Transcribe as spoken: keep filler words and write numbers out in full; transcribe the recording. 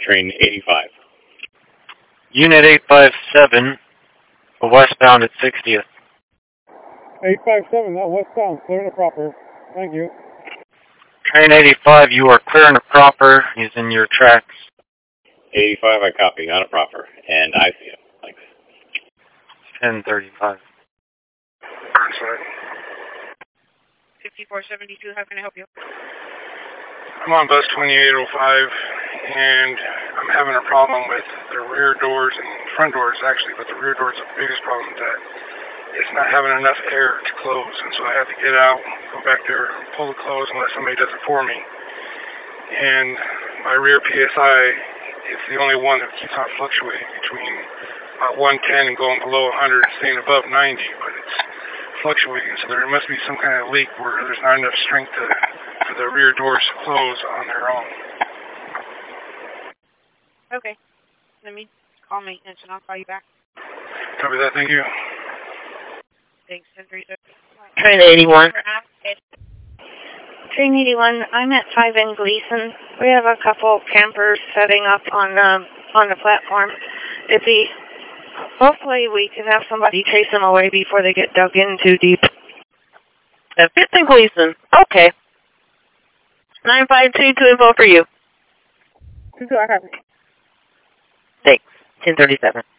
train eighty-five. Unit eight five seven, westbound at sixtieth. eight five seven, that westbound, clear to proper. Thank you. Train eighty-five, you are clear and proper, using your tracks. eighty-five, I copy, not a proper, and I see it. Thanks. ten thirty-five. Sorry. fifty-four seventy-two, how can I help you? I'm on bus twenty-eight oh five, and I'm having a problem with the rear doors and front doors, actually, but the rear doors are the biggest problem with that. It's not having enough air to close, and so I have to get out, go back there, pull the close unless somebody does it for me. And my rear P S I is the only one that keeps on fluctuating between about one ten and going below one hundred and staying above ninety, but it's fluctuating, so there must be some kind of leak where there's not enough strength to, for the rear doors to close on their own. Okay. Let me call maintenance and I'll call you back. Copy that, thank you. Thanks, ten thirty-seven. Train eighty-one. Train eighty-one, I'm at five N Gleason. We have a couple campers setting up on the, on the platform. If he, hopefully we can have somebody chase them away before they get dug in too deep. At fifth and Gleason. Okay. nine five two, two info for you. Two, I have it. Thanks. ten thirty-seven.